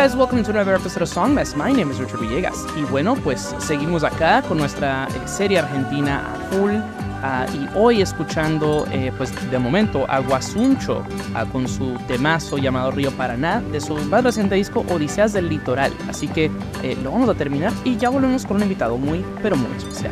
guys, welcome to another episode of Songmess. My name is Richard Villegas. Y bueno, pues seguimos acá con nuestra serie argentina a full. Y hoy escuchando, pues de momento, a Guasuncho con su temazo llamado Río Paraná, de su más reciente disco Odiseas del Litoral. Así que lo vamos a terminar y ya volvemos con un invitado muy, pero muy especial.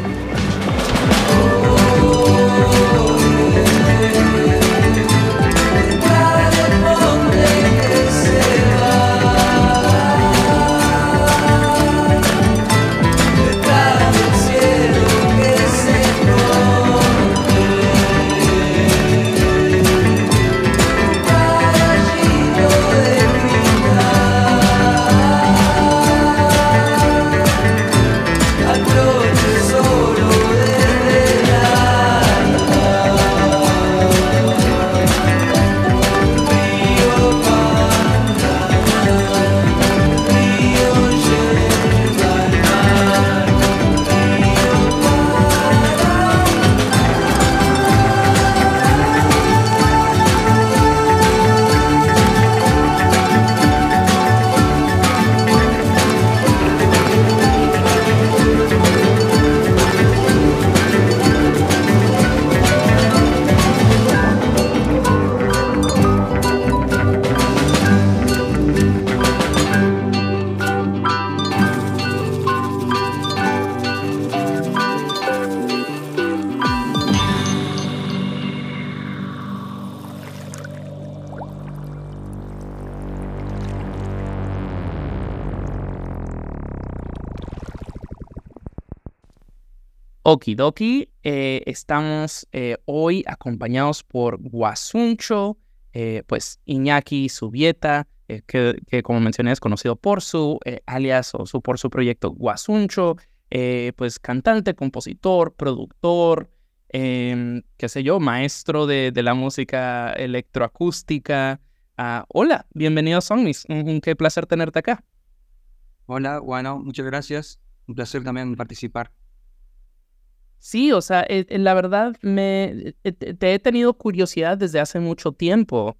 Okidoki, estamos hoy acompañados por Guasuncho, pues Iñaki Zubieta, que como mencioné es conocido por su alias o por su proyecto Guasuncho, pues cantante, compositor, productor, qué sé yo, maestro de la música electroacústica. Hola, bienvenido a Songmis, qué placer tenerte acá. Hola, bueno, muchas gracias. Un placer también participar. Sí, o sea, la verdad te he tenido curiosidad desde hace mucho tiempo.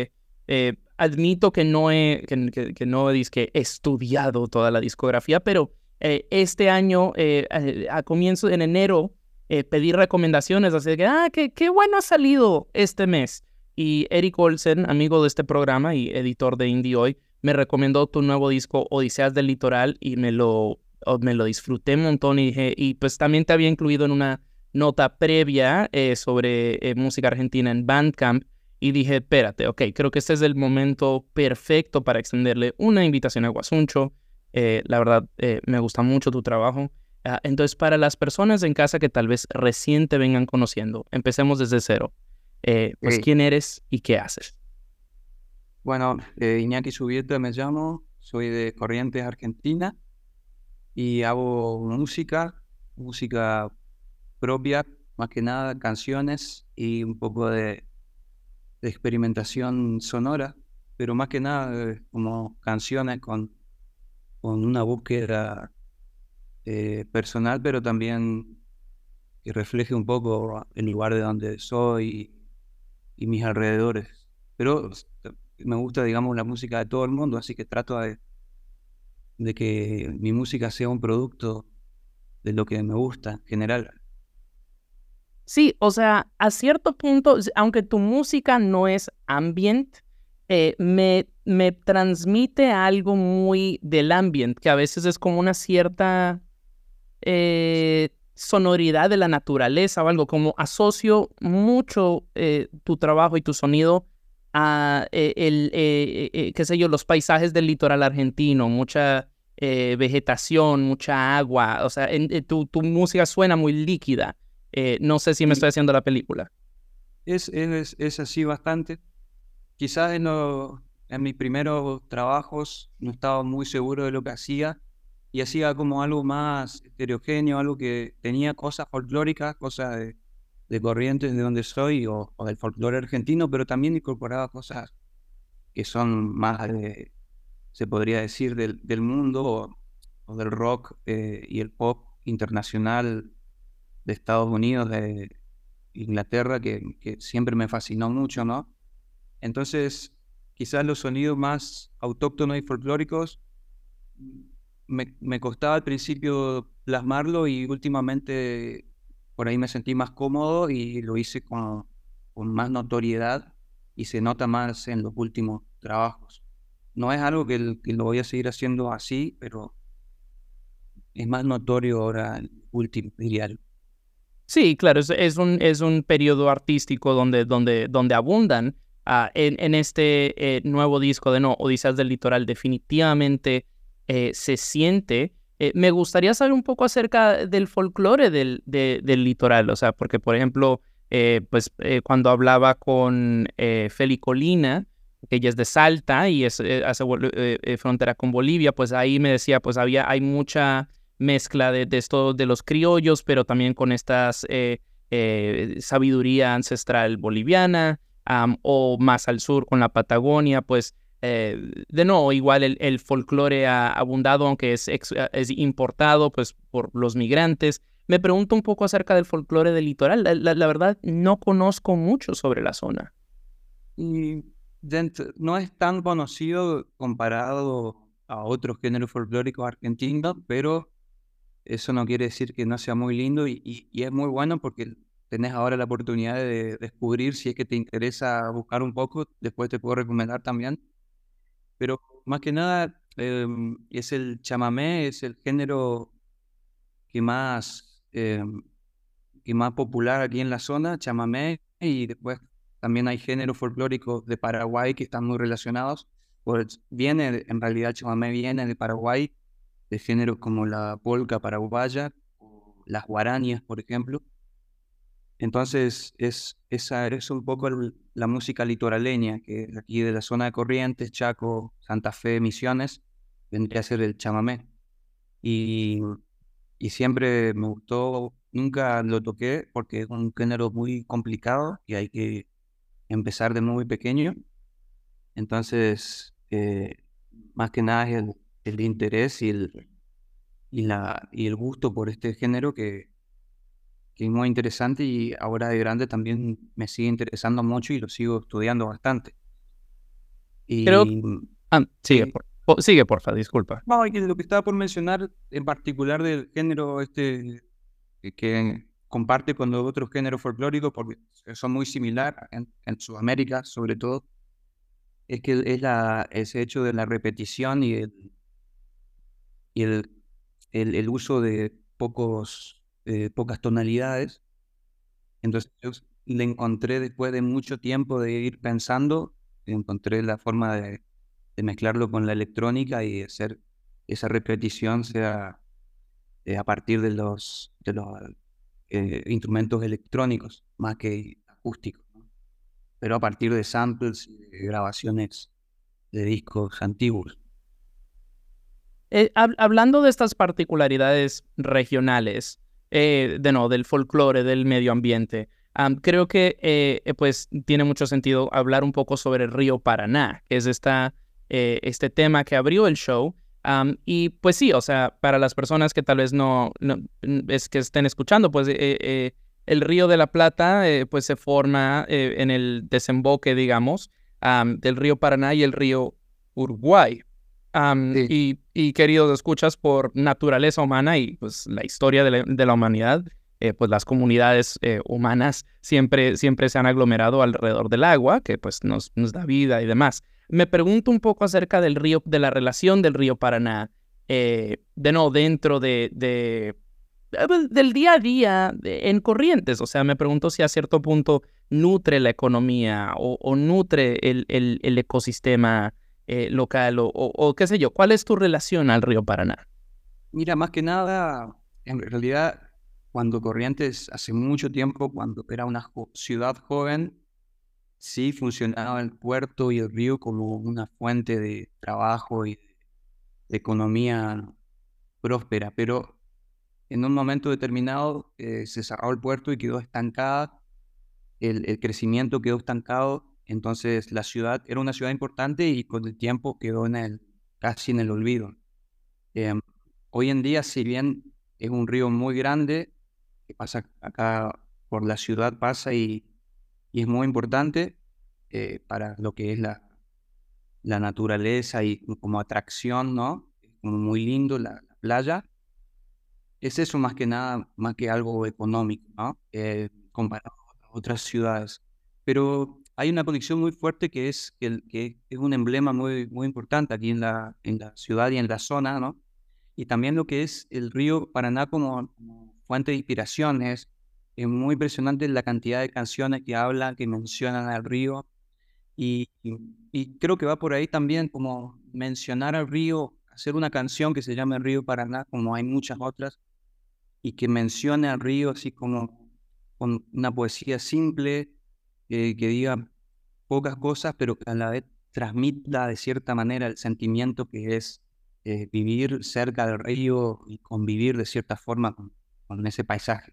Admito que no que no he estudiado toda la discografía, pero este año, a comienzo en enero, pedí recomendaciones, así que, qué bueno ha salido este mes. Y Eric Olsen, amigo de este programa y editor de Indie Hoy, me recomendó tu nuevo disco Odiseas del Litoral y me lo disfruté un montón y dije, y pues también te había incluido en una nota previa sobre música argentina en Bandcamp y dije, espérate, ok, creo que este es el momento perfecto para extenderle una invitación a Guasuncho. La verdad, me gusta mucho tu trabajo. Entonces, para las personas en casa que tal vez recién te vengan conociendo, empecemos desde cero. Pues, ¿quién eres y qué haces? Bueno, Iñaki Zubieta me llamo, soy de Corrientes, Argentina, y hago música propia, más que nada canciones y un poco de experimentación sonora, pero más que nada como canciones con una búsqueda personal, pero también que refleje un poco el lugar de donde soy y mis alrededores. Pero me gusta, digamos, la música de todo el mundo, así que trato de que mi música sea un producto de lo que me gusta en general. Sí, o sea, a cierto punto, aunque tu música no es ambient, me transmite algo muy del ambient, que a veces es como una cierta sonoridad de la naturaleza o algo, como asocio mucho tu trabajo y tu sonido a qué sé yo, los paisajes del litoral argentino, mucha vegetación, mucha agua, o sea, tu música suena muy líquida. No sé si me Y estoy haciendo la película. es así bastante. Quizás en mis primeros trabajos no estaba muy seguro de lo que hacía y hacía como algo más heterogéneo, algo que tenía cosas folclóricas, cosas de Corrientes, de donde soy, o del folclore argentino, pero también incorporaba cosas que son más, se podría decir, del mundo o del rock y el pop internacional de Estados Unidos, de Inglaterra, que siempre me fascinó mucho, ¿no? Entonces, quizás los sonidos más autóctonos y folclóricos me costaba al principio plasmarlo y últimamente por ahí me sentí más cómodo y lo hice con más notoriedad y se nota más en los últimos trabajos. No es algo que lo voy a seguir haciendo así, pero es más notorio ahora el último, diría yo. Sí, claro, es un periodo artístico donde abundan en este nuevo disco de No, Odisías del Litoral. Definitivamente se siente. Me gustaría saber un poco acerca del folclore del litoral, o sea, porque, por ejemplo, cuando hablaba con Feli Colina, que ella es de Salta y hace frontera con Bolivia, pues ahí me decía, pues hay mucha mezcla de esto de los criollos, pero también con estas sabiduría ancestral boliviana, o más al sur con la Patagonia, pues de nuevo, igual el folclore ha abundado, aunque es importado pues por los migrantes. Me pregunto un poco acerca del folclore del litoral. La verdad, no conozco mucho sobre la zona. Y no es tan conocido comparado a otros géneros folclóricos argentinos, pero eso no quiere decir que no sea muy lindo y es muy bueno porque tenés ahora la oportunidad de descubrir si es que te interesa buscar un poco, después te puedo recomendar también, pero más que nada es el chamamé, es el género que más popular aquí en la zona, chamamé, y después también hay géneros folclóricos de Paraguay que están muy relacionados, pues en realidad el chamamé viene de Paraguay, de géneros como la polca paraguaya, o las guarañas, por ejemplo. Entonces, esa es un poco la música litoraleña, que es aquí de la zona de Corrientes, Chaco, Santa Fe, Misiones, vendría a ser el chamamé. Y, y siempre me gustó, nunca lo toqué porque es un género muy complicado y hay que empezar de muy pequeño. Entonces, más que nada es el interés y el gusto por este género que es muy interesante y ahora de grande también me sigue interesando mucho y lo sigo estudiando bastante. Creo Y sigue, sí, sigue, porfa, disculpa. no, y que lo que estaba por mencionar en particular del género este que comparte con los otros géneros folclóricos, porque son muy similares en Sudamérica sobre todo, es que ese hecho de la repetición y el uso de pocas tonalidades. Entonces yo le encontré después de mucho tiempo de ir pensando, encontré la forma de mezclarlo con la electrónica y hacer esa repetición sea a partir de los instrumentos electrónicos más que acústicos, ¿no? Pero a partir de samples y de grabaciones de discos antiguos. Hablando de estas particularidades regionales, del folclore, del medio ambiente, creo que pues tiene mucho sentido hablar un poco sobre el río Paraná, que es este tema que abrió el show. Y pues sí, o sea, para las personas que tal vez es que estén escuchando, pues el río de la Plata pues se forma en el desemboque, digamos, del río Paraná y el río Uruguay. Sí. Y queridos escuchas, por naturaleza humana y pues la historia de la humanidad, pues las comunidades humanas siempre se han aglomerado alrededor del agua, que pues nos da vida y demás. Me pregunto un poco acerca del río, de la relación del río Paraná, dentro del día a día en Corrientes. O sea, me pregunto si a cierto punto nutre la economía o nutre el ecosistema local o qué sé yo. ¿Cuál es tu relación al río Paraná? Mira, más que nada, en realidad, cuando Corrientes, hace mucho tiempo, cuando era una ciudad joven, sí funcionaba el puerto y el río como una fuente de trabajo y de economía próspera, pero en un momento determinado se cerró el puerto y quedó estancada, el crecimiento quedó estancado, entonces la ciudad era una ciudad importante y con el tiempo quedó casi en el olvido. Em, Hoy en día, si bien es un río muy grande, que pasa acá por la ciudad, pasa y es muy importante para lo que es la naturaleza y como atracción, ¿no? Como muy lindo la playa. Es eso más que nada, más que algo económico, ¿no? Comparado a otras ciudades. Pero hay una conexión muy fuerte que es un emblema muy, muy importante aquí en la ciudad y en la zona, ¿no? Y también lo que es el río Paraná como fuente de inspiración. Es muy impresionante la cantidad de canciones que hablan, que mencionan al río. Y creo que va por ahí también como mencionar al río, hacer una canción que se llame Río Paraná, como hay muchas otras, y que mencione al río así como con una poesía simple, que diga pocas cosas, pero que a la vez transmita de cierta manera el sentimiento que es vivir cerca del río y convivir de cierta forma con ese paisaje.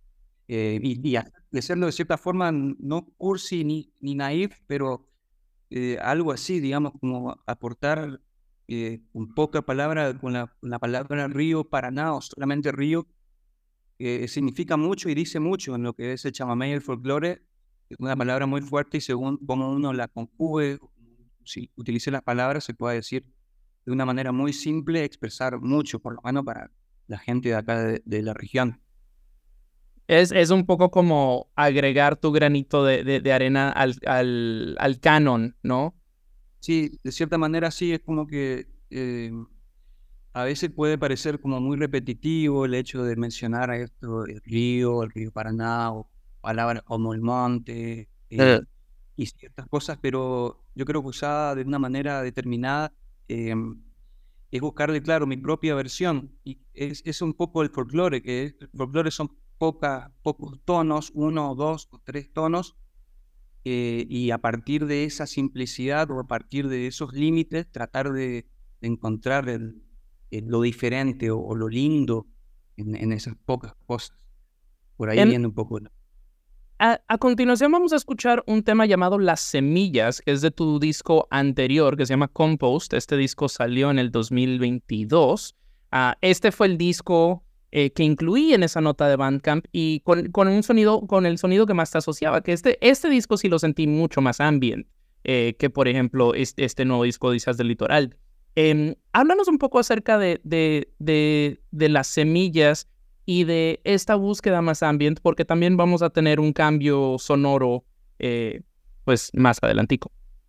De hacerlo de cierta forma no cursi ni naif, pero algo así, digamos, como aportar con poca palabra, con la palabra río Paraná o solamente río, significa mucho y dice mucho en lo que es el chamamé y el folclore. Es una palabra muy fuerte y según cómo uno la conjugue, si utilice las palabras, se puede decir de una manera muy simple, expresar mucho, por lo menos para la gente de acá de la región. Es un poco como agregar tu granito de arena al canon, ¿no? Sí, de cierta manera sí, es como que a veces puede parecer como muy repetitivo el hecho de mencionar esto, el río Paraná, o palabras como el monte, y ciertas cosas, pero yo creo que usada de una manera determinada, es buscarle, claro, mi propia versión. Y es un poco el folclore, el folclore son pocos tonos, 1, 2 o 3 tonos, y a partir de esa simplicidad o a partir de esos límites, tratar de encontrar lo diferente o lo lindo en esas pocas cosas. Por ahí viene un poco. A continuación vamos a escuchar un tema llamado Las Semillas, que es de tu disco anterior, que se llama Compost. Este disco salió en el 2022. Este fue el disco que incluí en esa nota de Bandcamp y con el sonido que más te asociaba, que este disco sí lo sentí mucho más ambient que, por ejemplo, este nuevo disco Odisías del Litoral. Háblanos un poco acerca de Las Semillas y de esta búsqueda más ambient, porque también vamos a tener un cambio sonoro pues más adelantico.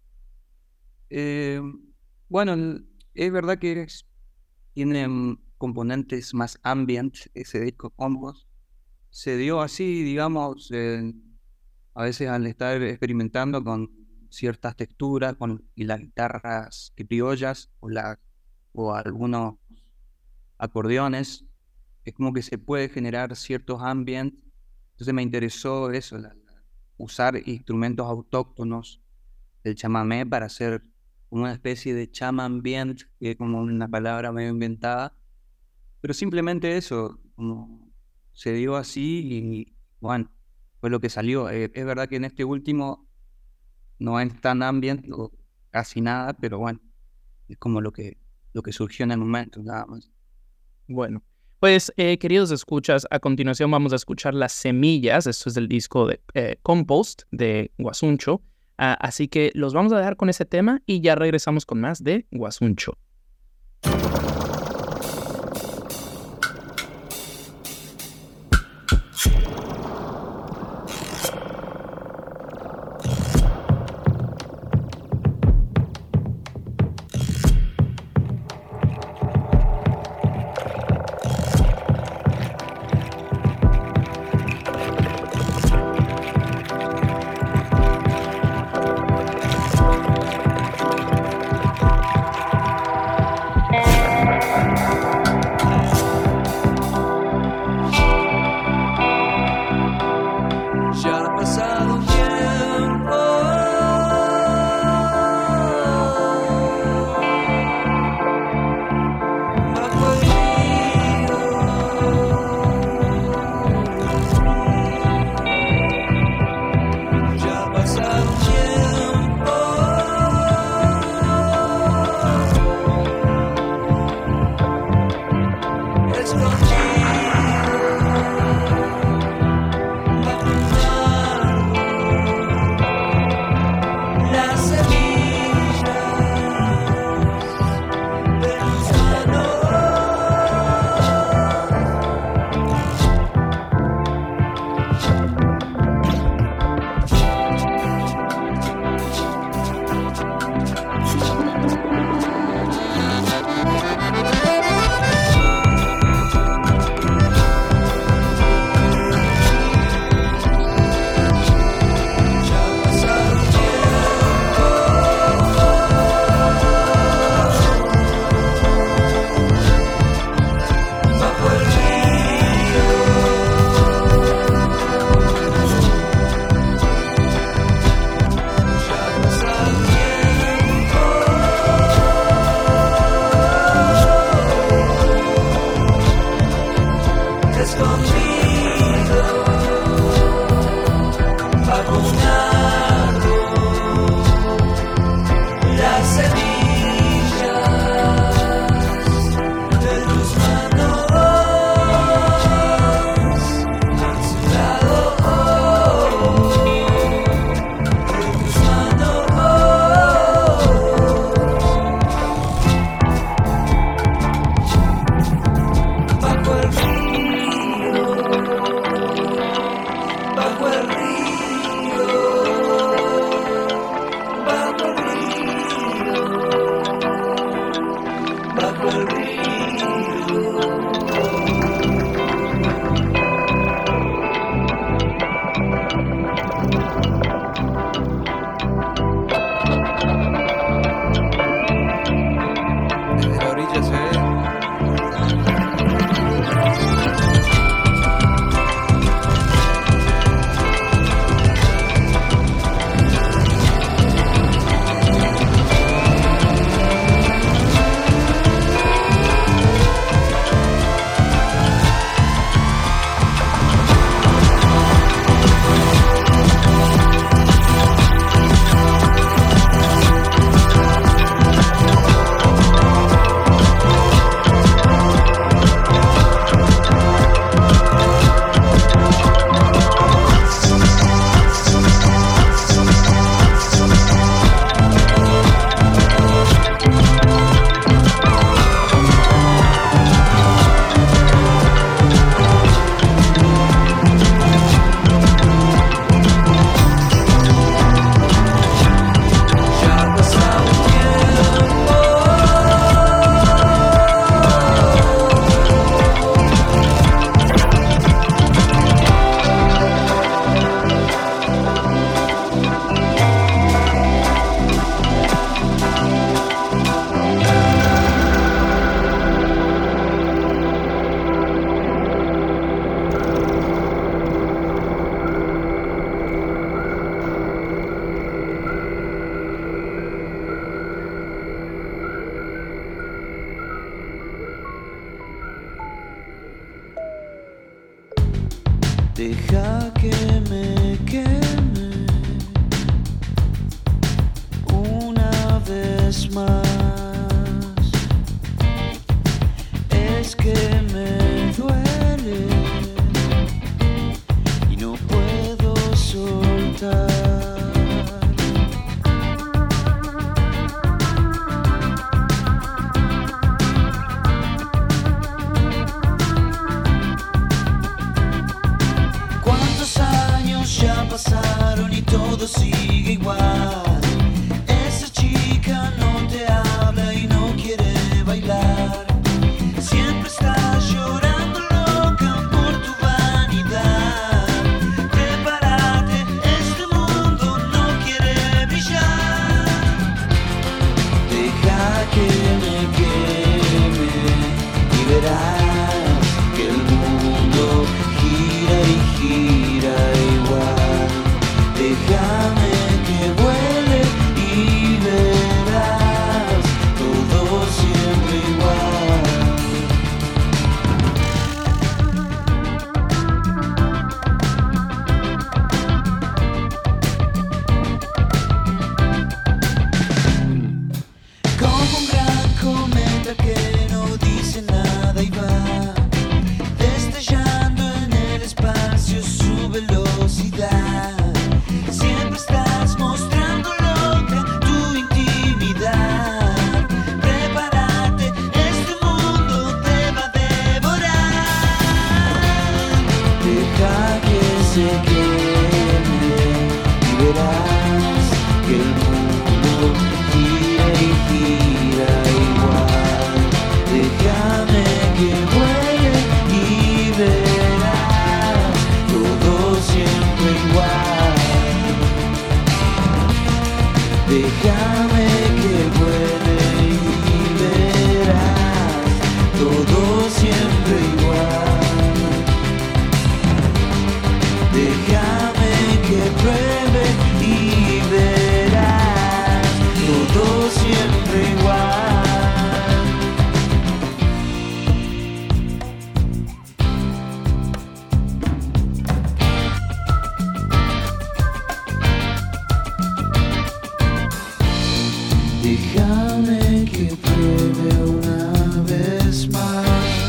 Bueno, es verdad que tiene componentes más ambient ese disco Compost. Se dio así, digamos, a veces al estar experimentando con ciertas texturas, y las guitarras criollas o algunos acordeones, es como que se puede generar ciertos ambientes. Entonces me interesó eso, usar instrumentos autóctonos del chamamé para hacer una especie de chamambient, que es como una palabra medio inventada, pero simplemente eso, como se dio así y bueno, fue lo que salió. Es verdad que en este último no es tan ambient o casi nada, pero bueno, es como lo que surgió en el momento, nada más. Bueno, pues queridos escuchas, a continuación vamos a escuchar Las Semillas. Esto es del disco de Compost de Guasuncho. Así que los vamos a dejar con ese tema y ya regresamos con más de Guasuncho. que el mundo gira y gira igual. Déjame que vuele y verás todo siempre igual. Déjame que vuele y verás todo siempre igual. Déjame que pruebe y verás todo siempre igual. Déjame que pruebe una vez más.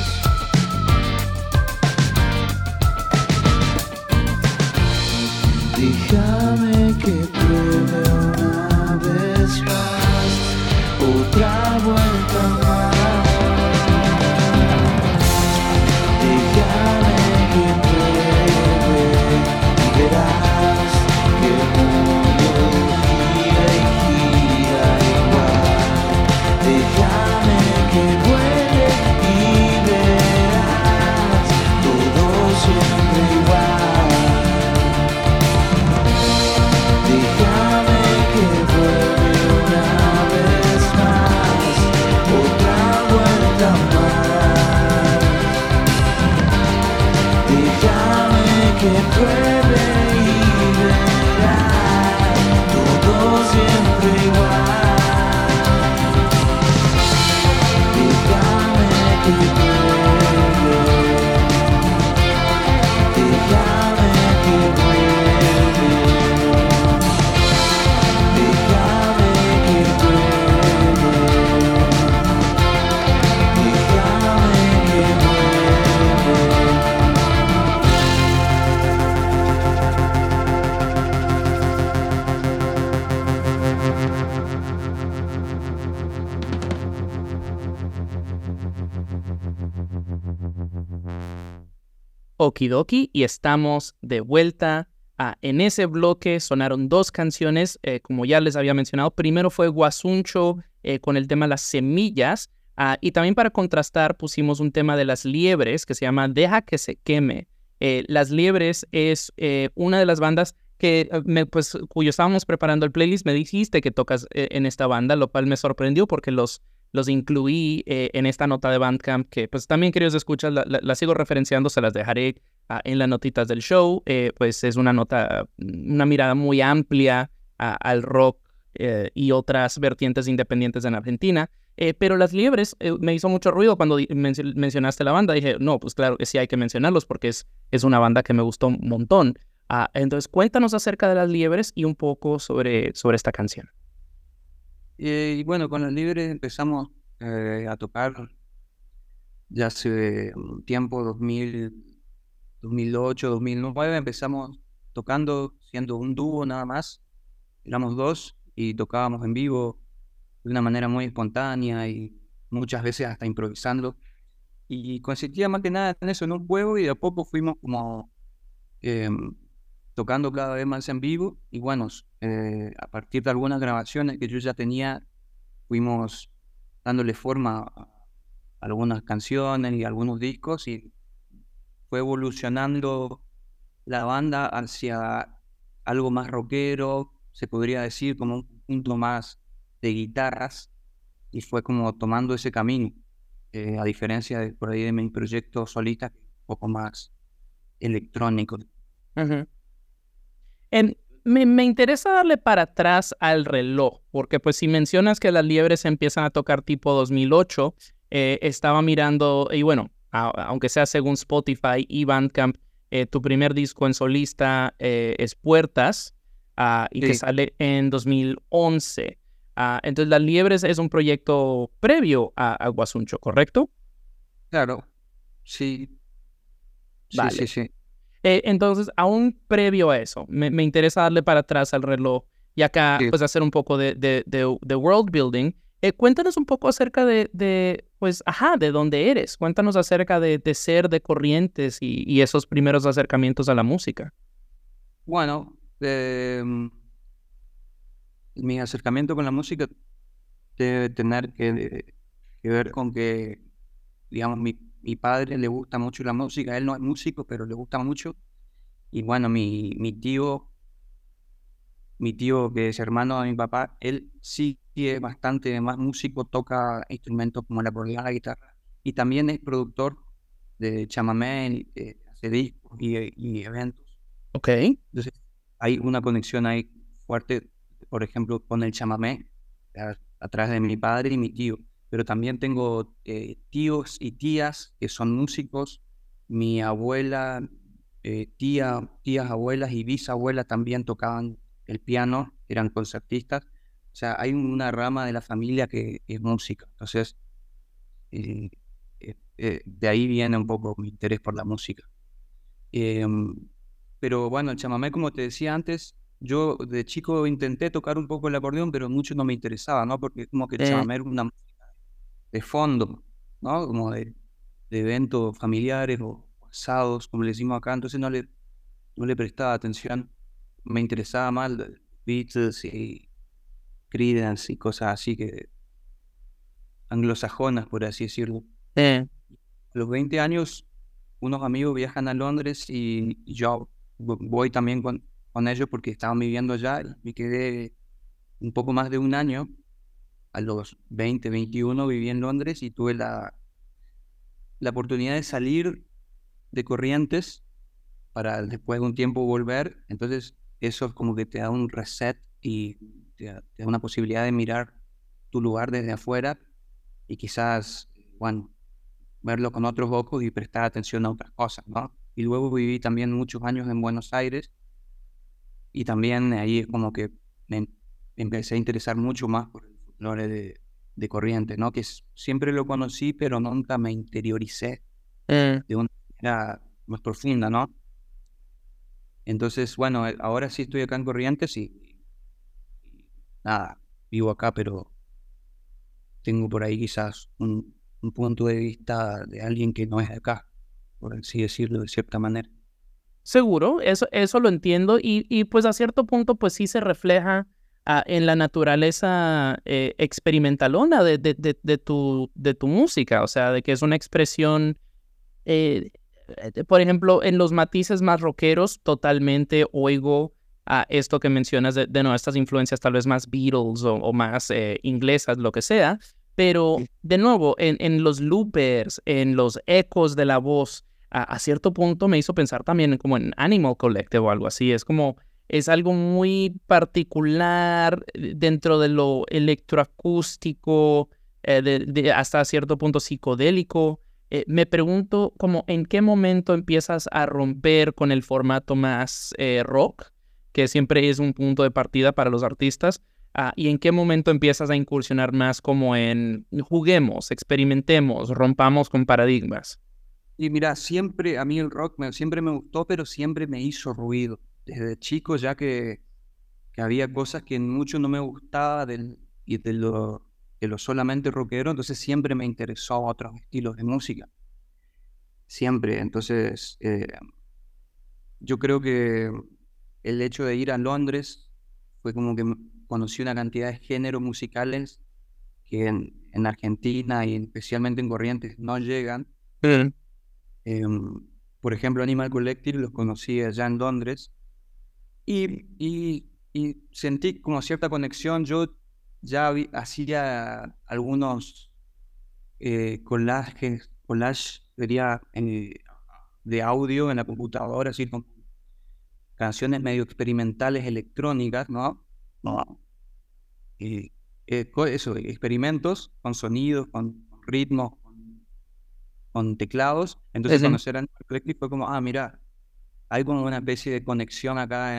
Déjame que pruebe una vez más, otra vuelta más. Déjame que pruebe y verás que el mundo gira y gira igual. Déjame que vuele y verás todo siempre igual. Déjame que vuelva una vez más, otra vuelta más. Déjame que pruebe y verás todo siempre igual. Déjame que pruebe, déjame que vuelva. Okidoki, y estamos de vuelta. En ese bloque sonaron dos canciones, como ya les había mencionado. Primero fue Guasuncho con el tema Las Semillas, y también para contrastar pusimos un tema de Las Liebres que se llama Deja que se queme. Las Liebres es una de las bandas que, cuyo estábamos preparando el playlist. Me dijiste que tocas en esta banda, lo cual me sorprendió porque los incluí en esta nota de Bandcamp, que pues también, queridos escuchas, la sigo referenciando, se las dejaré en las notitas del show. Pues es una nota, una mirada muy amplia al rock y otras vertientes independientes en Argentina. Pero Las Liebres me hizo mucho ruido cuando mencionaste la banda. Dije, no, pues claro que sí hay que mencionarlos porque es una banda que me gustó un montón. Entonces cuéntanos acerca de Las Liebres y un poco sobre esta canción. Y bueno, con Las Liebres empezamos a tocar ya hace un tiempo, 2008, 2009, empezamos tocando, siendo un dúo nada más. Éramos dos y tocábamos en vivo de una manera muy espontánea y muchas veces hasta improvisando. Y consistía más que nada en eso, en un juego, y de a poco fuimos como tocando cada vez más en vivo. Y bueno, a partir de algunas grabaciones que yo ya tenía, fuimos dándole forma a algunas canciones y algunos discos, y fue evolucionando la banda hacia algo más rockero, se podría decir, como un punto más de guitarras, y fue como tomando ese camino, a diferencia de por ahí de mi proyecto solista, un poco más electrónico. Uh-huh. Me interesa darle para atrás al reloj, porque pues si mencionas que Las Liebres empiezan a tocar tipo 2008, estaba mirando, y bueno, aunque sea según Spotify y Bandcamp, tu primer disco en solista es Puertas, y Sí. que sale en 2011. Entonces Las Liebres es un proyecto previo a Guasuncho, ¿correcto? Claro, sí. Vale. Sí. Entonces, aún previo a eso, me interesa darle para atrás al reloj y acá Sí. pues hacer un poco de world building. Cuéntanos un poco acerca de dónde eres. Cuéntanos acerca de ser de Corrientes y esos primeros acercamientos a la música. Bueno, mi acercamiento con la música debe tener que ver con que, digamos, mi padre le gusta mucho la música. Él no es músico, pero le gusta mucho. Y bueno, mi tío que es hermano de mi papá, él sí es bastante más músico, toca instrumentos como el acordeón, la guitarra, y también es productor de chamamé, hace discos y eventos. Ok. Entonces, hay una conexión ahí fuerte, por ejemplo, con el chamamé, a través de mi padre y mi tío. Pero también tengo tíos y tías que son músicos. Mi abuela, tías, abuelas y bisabuelas también tocaban el piano, eran concertistas. O sea, hay una rama de la familia que es música. Entonces, eh, de ahí viene un poco mi interés por la música. Em, pero bueno, el chamamé, como te decía antes, yo de chico intenté tocar un poco el acordeón, pero mucho no me interesaba, ¿no? Porque como que el Eh, chamamé era una música de fondo, ¿no? Como de eventos familiares o asados, como le decimos acá, entonces no le prestaba atención. Me interesaba más los Beatles y Creedence y cosas así que anglosajonas, por así decirlo. eh, A los 20 años, unos amigos viajan a Londres y yo voy también con ellos porque estaban viviendo allá y me quedé un poco más de un año. A los 20, 21 viví en Londres y tuve la oportunidad de salir de Corrientes para después de un tiempo volver. Entonces eso es como que te da un reset y te da una posibilidad de mirar tu lugar desde afuera y quizás, bueno, verlo con otros ojos y prestar atención a otras cosas, ¿no? Y luego viví también muchos años en Buenos Aires y también ahí es como que me empecé a interesar mucho más por el folclore de Corrientes, ¿no? Siempre lo conocí, pero nunca me interioricé eh. de una manera más profunda, ¿no? Entonces, bueno, ahora sí estoy acá en Corrientes y nada, vivo acá, pero tengo por ahí quizás un punto de vista de alguien que no es de acá, por así decirlo de cierta manera. Seguro, eso lo entiendo y pues a cierto punto pues sí se refleja en la naturaleza experimentalona de tu música, o sea, de que es una expresión, por ejemplo, en los matices más rockeros totalmente oigo a esto que mencionas de no, estas influencias tal vez más Beatles o más inglesas, lo que sea, pero de nuevo, en los loopers, en los ecos de la voz, a cierto punto me hizo pensar también como en Animal Collective o algo así. Es como, es algo muy particular dentro de lo electroacústico, hasta cierto punto psicodélico. Me pregunto como en qué momento empiezas a romper con el formato más rock, que siempre es un punto de partida para los artistas, y en qué momento empiezas a incursionar más como en juguemos, experimentemos, rompamos con paradigmas. Y mira, siempre a mí el rock siempre me gustó, pero siempre me hizo ruido. Desde chico ya que había cosas que mucho no me gustaba y de lo solamente rockero, entonces siempre me interesó otros estilos de música. Siempre. Entonces, yo creo que el hecho de ir a Londres fue como que conocí una cantidad de géneros musicales que en Argentina y especialmente en Corrientes no llegan. Em, por ejemplo, Animal Collective los conocí allá en Londres y sentí como cierta conexión. Yo ya hacía algunos collage sería de audio en la computadora, así con canciones medio experimentales electrónicas, ¿no? No. Y eso, experimentos con sonidos, con ritmos, con teclados. Entonces Ese- conocer a Eclectic fue como, ah, mira, hay como una especie de conexión acá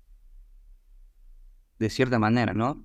de cierta manera, ¿no?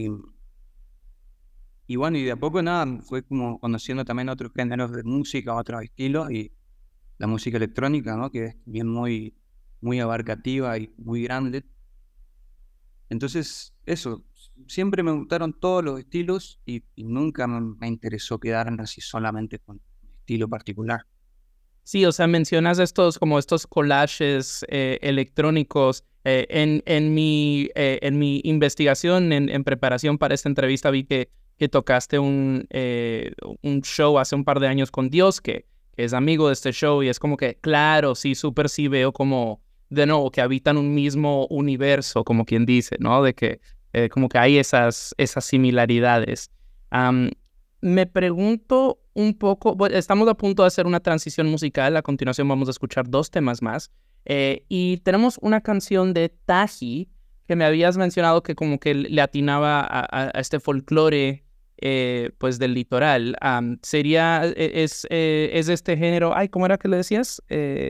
Y bueno, y de a poco nada, fue como conociendo también otros géneros de música, otros estilos, y la música electrónica, ¿no? Que es bien muy abarcativa y muy grande. Entonces, eso, siempre me gustaron todos los estilos y nunca me interesó quedarme así solamente con un estilo particular. Sí, o sea, mencionas estos como estos collages electrónicos. En mi investigación, en preparación para esta entrevista, vi que tocaste un show hace un par de años con Dios, que es amigo de este show, y es como que, claro, sí, súper sí veo como, de nuevo, que habitan un mismo universo, como quien dice, ¿no? De que como que hay esas similaridades. Me pregunto un poco, bueno, estamos a punto de hacer una transición musical, a continuación vamos a escuchar 2 temas más, y tenemos una canción de Taji, que me habías mencionado que como que le atinaba a este folclore, pues del litoral. Es este género, ay, ¿cómo era que le decías?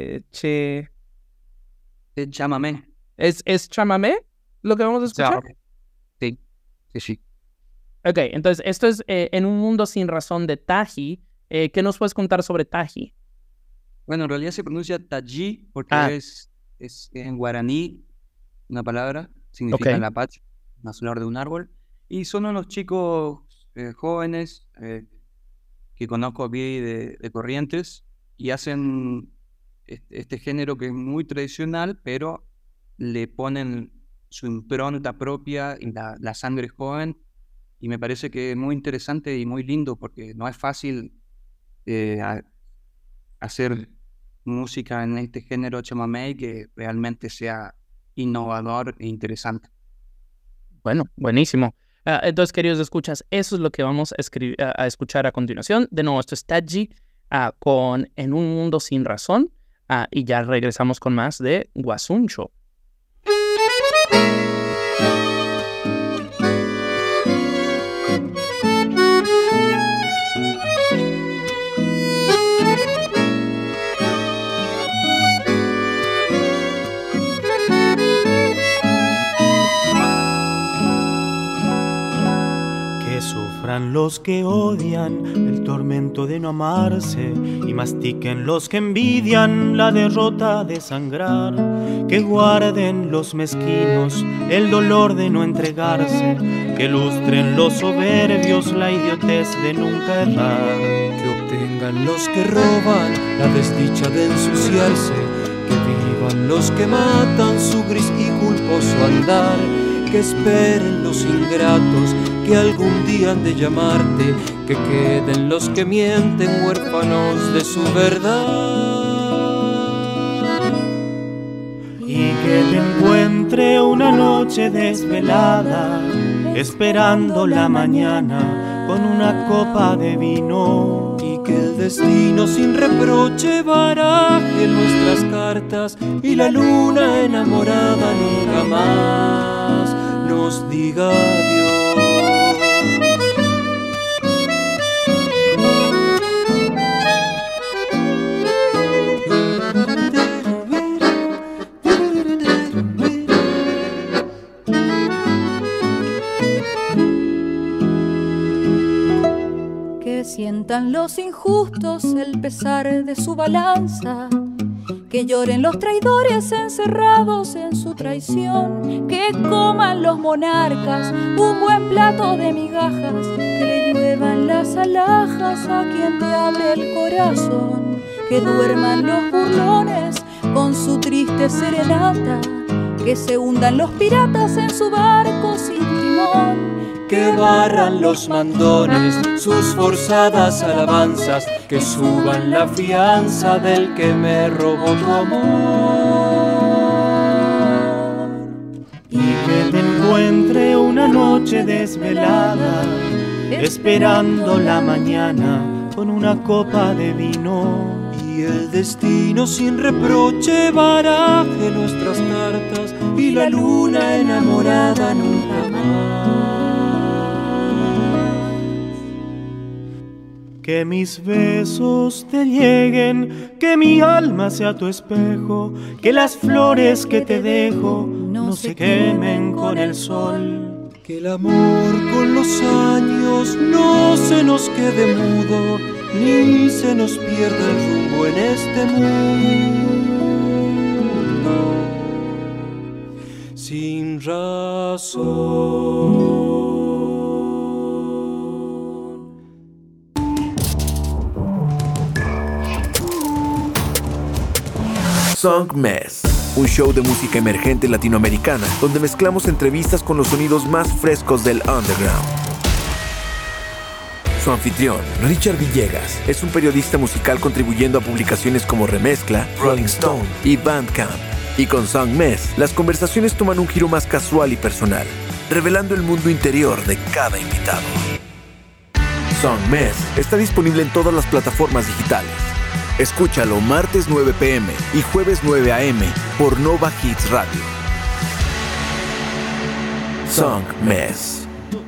Chámame. ¿Es chamamé lo que vamos a escuchar? Sí, sí. Ok, entonces esto es En un mundo sin razón de Taji. ¿Qué nos puedes contar sobre Taji? Bueno, en realidad se pronuncia Taji porque es en guaraní una palabra, significa Ok. la pacha, una flor de un árbol. Y son unos chicos jóvenes que conozco aquí de Corrientes y hacen este género que es muy tradicional, pero le ponen su impronta propia y la sangre joven. Y me parece que es muy interesante y muy lindo porque no es fácil hacer música en este género chamamé que realmente sea innovador e interesante. Bueno, buenísimo. Entonces, queridos escuchas, eso es lo que vamos a escuchar a continuación. De nuevo, esto es Taji con En un mundo sin razón. Y ya regresamos con más de Guasuncho. Sufran los que odian el tormento de no amarse y mastiquen los que envidian la derrota de sangrar, que guarden los mezquinos el dolor de no entregarse, que lustren los soberbios la idiotez de nunca errar, que obtengan los que roban la desdicha de ensuciarse, que vivan los que matan su gris y culposo andar, que esperen los ingratos que algún día han de llamarte, que queden los que mienten huérfanos de su verdad. Y que te encuentre una noche desvelada, esperando la mañana con una copa de vino. Y que el destino sin reproche baraje nuestras cartas y la luna enamorada nunca más nos diga adiós. Que sientan los injustos el pesar de su balanza, que lloren los traidores encerrados en su traición, que coman los monarcas un buen plato de migajas, que le lluevan las alhajas a quien te abre el corazón, que duerman los burlones con su triste serenata, que se hundan los piratas en su barco sin timón, que barran los mandones sus forzadas alabanzas, que suban la fianza del que me robó tu amor. Y que te encuentre una noche desvelada, esperando la mañana con una copa de vino. Y el destino sin reproche baraje nuestras cartas y la luna enamorada nunca más. Que mis besos te lleguen, que mi alma sea tu espejo, que las flores que te dejo no se quemen con el sol. Que el amor con los años no se nos quede mudo, ni se nos pierda el rumbo en este mundo sin razón. Songmesh, un show de música emergente latinoamericana donde mezclamos entrevistas con los sonidos más frescos del underground. Su anfitrión, Richard Villegas, es un periodista musical contribuyendo a publicaciones como Remezcla, Rolling Stone y Bandcamp. Y con Songmes, las conversaciones toman un giro más casual y personal, revelando el mundo interior de cada invitado. Songmes está disponible en todas las plataformas digitales. Escúchalo martes 9 p.m. y jueves 9 a.m. por Nova Hits Radio. Songmes.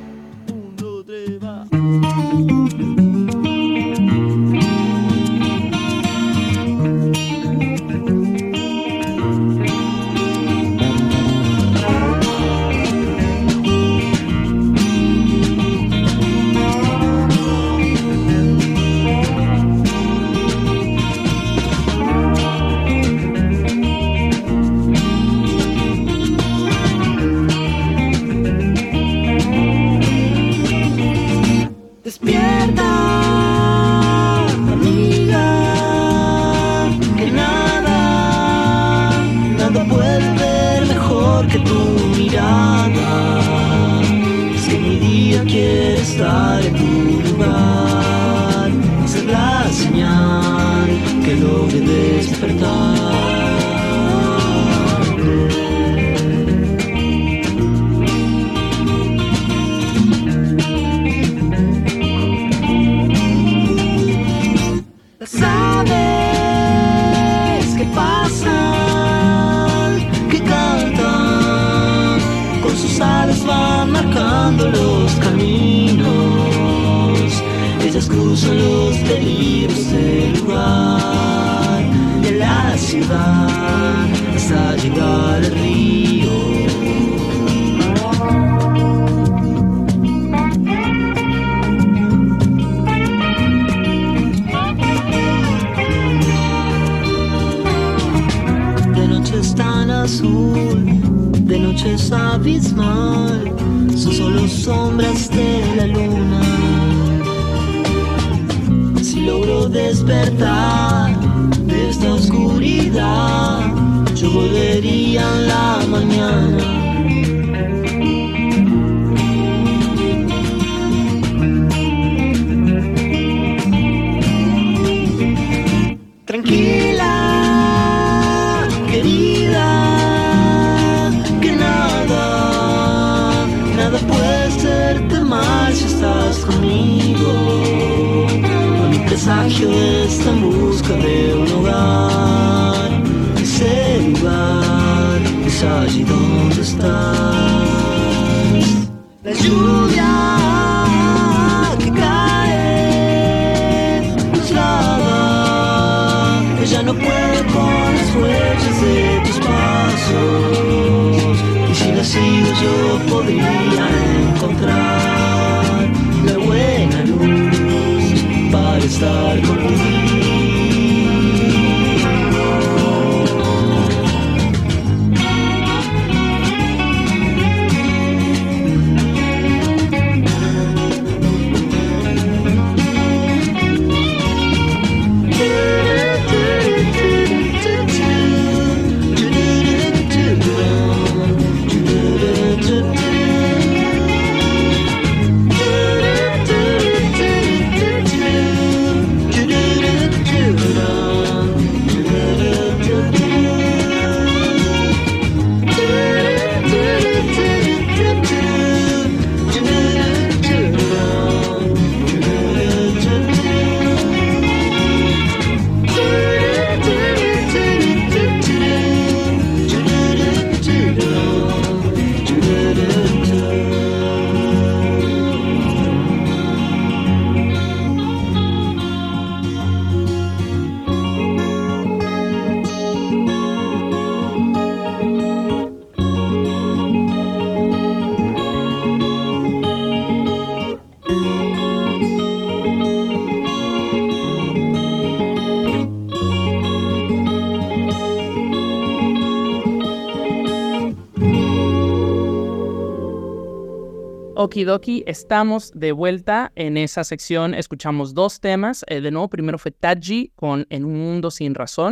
Okidoki, estamos de vuelta en esa sección. Escuchamos dos temas. De nuevo, primero fue Taji con En un mundo sin razón.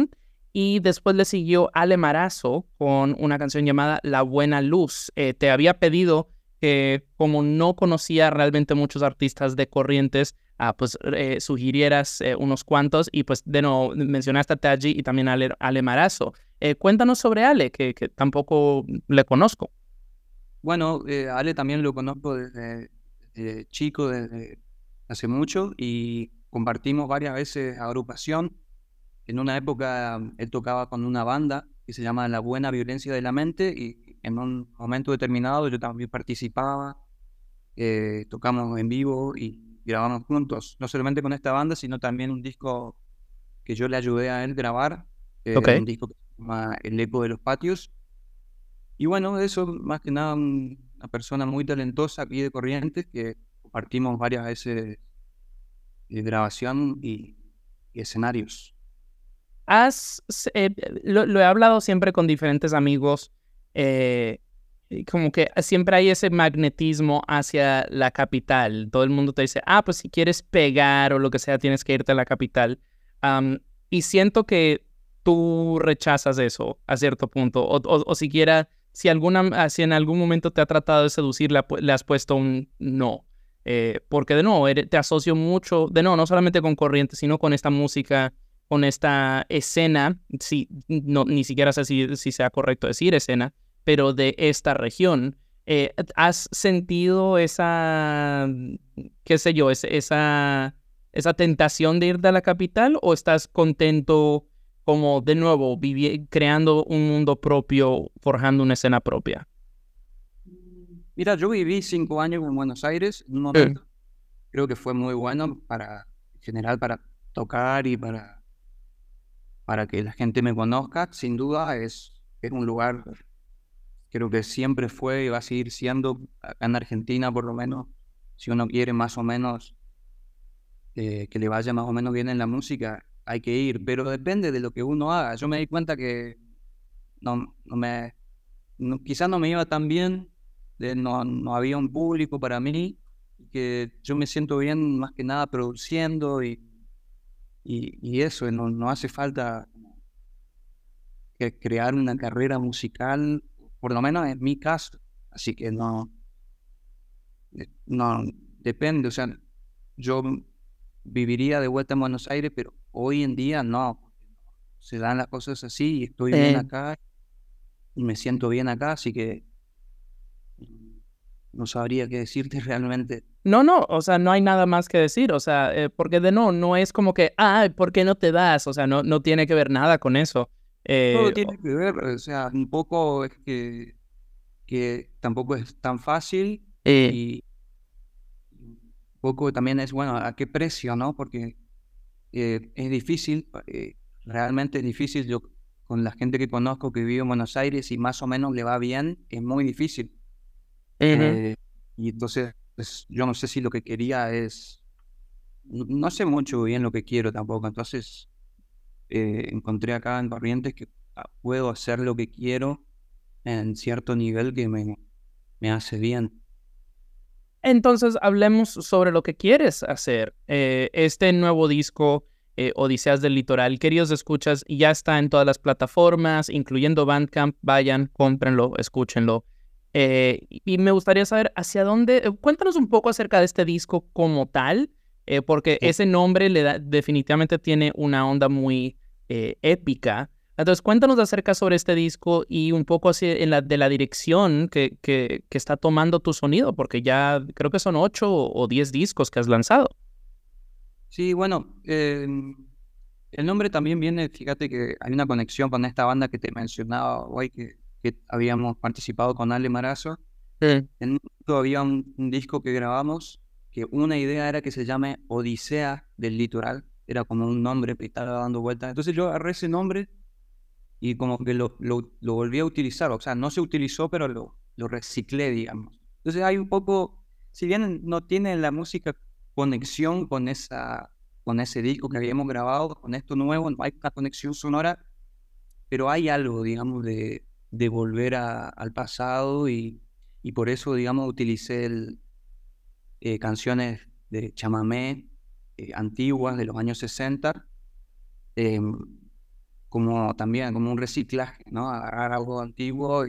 y después le siguió Ale Marazo con una canción llamada La Buena Luz. Te había pedido que, como no conocía realmente muchos artistas de Corrientes, pues sugirieras unos cuantos, y pues de nuevo mencionaste a Taji y también a Ale Marazo. Cuéntanos sobre Ale, que tampoco le conozco. Bueno, Ale también lo conozco desde chico, desde hace mucho, y compartimos varias veces agrupación. En una época él tocaba con una banda que se llama La Buena Violencia de la Mente, y en un momento determinado yo también participaba, tocamos en vivo y grabamos juntos, no solamente con esta banda, sino también un disco que yo le ayudé a él grabar, Ok. un disco que se llama El Eco de los Patios. Y bueno, eso más que nada una persona muy talentosa aquí de Corrientes, que compartimos varias veces grabación y escenarios. Has, lo he hablado siempre con diferentes amigos, y como que siempre hay ese magnetismo hacia la capital. Todo el mundo te dice, pues si quieres pegar o lo que sea, tienes que irte a la capital. Y siento que tú rechazas eso a cierto punto, o siquiera, si si en algún momento te ha tratado de seducir, le has puesto un no. Porque de nuevo, te asocio mucho, de nuevo, no solamente con Corrientes, sino con esta música, con esta escena, sí, no, ni siquiera sé si sea correcto decir escena, pero de esta región. ¿Has sentido esa, qué sé yo, esa tentación de irte a la capital, o estás contento como de nuevo creando un mundo propio, forjando una escena propia? Mira, yo viví 5 años en Buenos Aires en un momento. Creo que fue muy bueno en general, para tocar y para que la gente me conozca. Sin duda es un lugar, creo que siempre fue y va a seguir siendo, acá en Argentina por lo menos, si uno quiere más o menos que le vaya más o menos bien en la música, hay que ir, pero depende de lo que uno haga. Yo me di cuenta que quizás no me iba tan bien, no había un público para mí, que yo me siento bien más que nada produciendo y eso, y no hace falta que crear una carrera musical, por lo menos en mi caso. Así que no depende, o sea, yo viviría de vuelta en Buenos Aires, pero hoy en día no. Se dan las cosas así y estoy bien acá y me siento bien acá, así que no sabría qué decirte realmente. No, o sea, no hay nada más que decir, o sea, porque no es como que, ¿por qué no te das? O sea, no tiene que ver nada con eso. Todo tiene que ver, o sea, un poco es que tampoco es tan fácil, y un poco también es, bueno, a qué precio, ¿no? Porque es difícil, realmente es difícil. Yo, con la gente que conozco que vive en Buenos Aires y más o menos le va bien, es muy difícil. Y entonces, pues, yo no sé si lo que quería no sé mucho bien lo que quiero tampoco. Entonces, encontré acá en Corrientes que puedo hacer lo que quiero en cierto nivel que me hace bien. Entonces, hablemos sobre lo que quieres hacer. Este nuevo disco, Odiseas del Litoral, queridos escuchas, ya está en todas las plataformas, incluyendo Bandcamp. Vayan, cómprenlo, escúchenlo. Y me gustaría saber hacia dónde. Cuéntanos un poco acerca de este disco como tal, porque ese nombre definitivamente tiene una onda muy épica. Entonces, cuéntanos acerca sobre este disco y un poco así de la dirección que está tomando tu sonido, porque ya creo que son 8 o 10 discos que has lanzado. Sí, bueno, el nombre también viene, fíjate que hay una conexión con esta banda que te mencionaba hoy, que habíamos participado con Ale Marazo. En un momento había un disco que grabamos, que una idea era que se llame Odisea del Litoral, era como un nombre que estaba dando vueltas. Entonces yo agarré ese nombre y como que lo volví a utilizar, o sea, no se utilizó, pero lo reciclé, digamos. Entonces hay un poco, si bien no tiene la música conexión con ese disco que habíamos grabado, con esto nuevo, no hay una conexión sonora, pero hay algo, digamos, de volver al pasado, y por eso, digamos, utilicé canciones de chamamé antiguas de los años 60, como también como un reciclaje, ¿no? Agarrar algo antiguo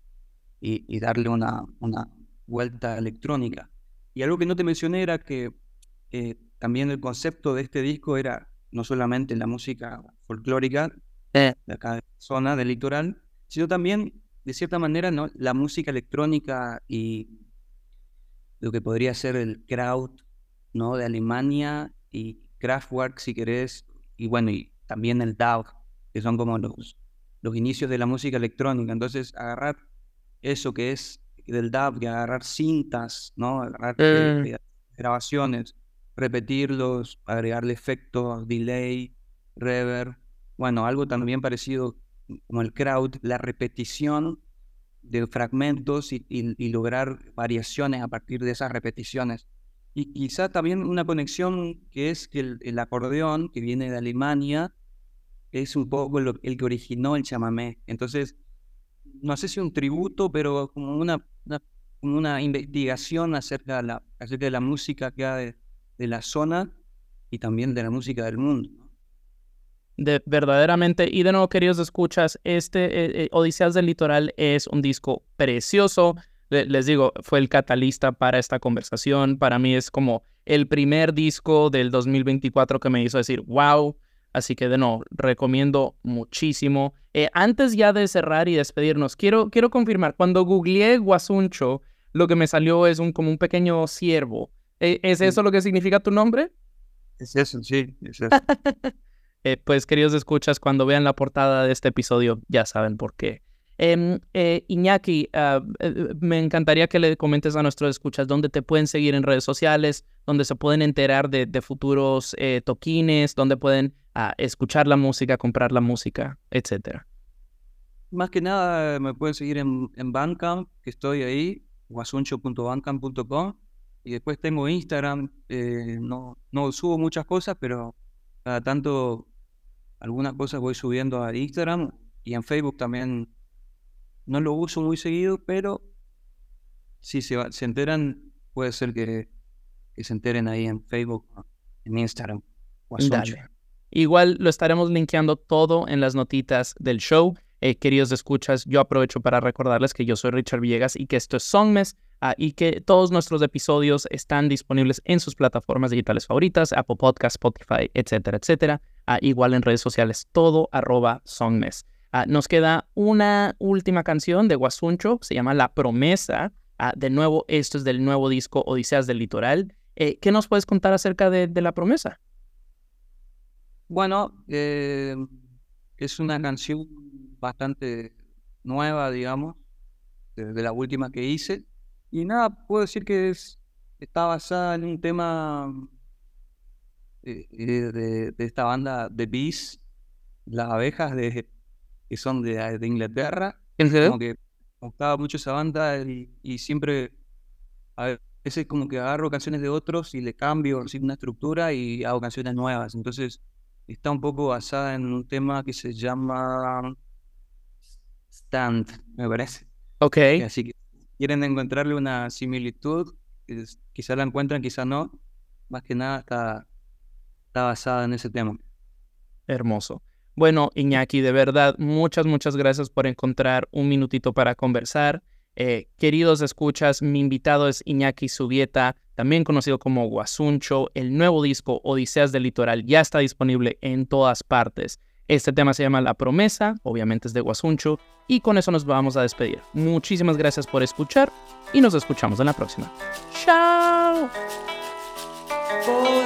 y darle una vuelta electrónica. Y algo que no te mencioné era que también el concepto de este disco era no solamente la música folclórica de acá de la zona del litoral, sino también, de cierta manera, ¿no? La música electrónica y lo que podría ser el Kraut, ¿no? De Alemania, y Kraftwerk, si querés, y bueno, y también el DAW, que son como los inicios de la música electrónica. Entonces, agarrar eso que es del DAW, y agarrar cintas, ¿no? Agarrar grabaciones, repetirlos, agregarle efectos, delay, reverb, bueno, algo también parecido como el Kraut, la repetición de fragmentos y lograr variaciones a partir de esas repeticiones. Y quizá también una conexión que es que el acordeón, que viene de Alemania, es un poco el que originó el chamamé. Entonces, no sé si un tributo, pero como una investigación acerca de la música que hay de la zona y también de la música del mundo, ¿no? Verdaderamente, y de nuevo, queridos escuchas, Odiseas del Litoral es un disco precioso. Les digo, fue el catalista para esta conversación. Para mí es como el primer disco del 2024 que me hizo decir, wow. Así que de nuevo, recomiendo muchísimo. Antes ya de cerrar y despedirnos, quiero confirmar, cuando googleé Guasuncho, lo que me salió es como un pequeño ciervo. ¿Es eso lo que significa tu nombre? Es eso, sí, es eso. Pues, queridos escuchas, cuando vean la portada de este episodio, ya saben por qué. Iñaki, me encantaría que le comentes a nuestros escuchas dónde te pueden seguir en redes sociales, dónde se pueden enterar de futuros toquines, dónde pueden escuchar la música, comprar la música, etcétera. Más que nada me pueden seguir en Bandcamp, que estoy ahí, guasuncho.bandcamp.com, y después tengo Instagram. No subo muchas cosas, pero cada tanto algunas cosas voy subiendo a Instagram, y en Facebook también. No lo uso muy seguido, pero si se enteran, puede ser que se enteren ahí en Facebook, en Instagram. Dale. Igual lo estaremos linkeando todo en las notitas del show. Queridos escuchas, yo aprovecho para recordarles que yo soy Richard Villegas y que esto es Songmes, y que todos nuestros episodios están disponibles en sus plataformas digitales favoritas, Apple Podcasts, Spotify, etcétera, etcétera. Igual en redes sociales, todo @Songmes. Nos queda una última canción de Guasuncho, se llama La Promesa. De nuevo, esto es del nuevo disco Odiseas del Litoral. ¿Qué nos puedes contar acerca de La Promesa? Bueno, es una canción bastante nueva, digamos, de la última que hice. Y nada, puedo decir que está basada en un tema de esta banda The Bees, las abejas que son de Inglaterra. Como que me gustaba mucho esa banda y siempre a veces como que agarro canciones de otros y le cambio así una estructura y hago canciones nuevas. Entonces está un poco basada en un tema que se llama Stand, me parece. Ok. Así que quieren encontrarle una similitud, quizá la encuentran, quizá no. Más que nada está basada en ese tema. Hermoso. Bueno, Iñaki, de verdad, muchas gracias por encontrar un minutito para conversar. Queridos escuchas, mi invitado es Iñaki Zubieta, también conocido como Guasuncho. El nuevo disco Odiseas del Litoral ya está disponible en todas partes. Este tema se llama La Promesa, obviamente es de Guasuncho, y con eso nos vamos a despedir. Muchísimas gracias por escuchar y nos escuchamos en la próxima. ¡Chao!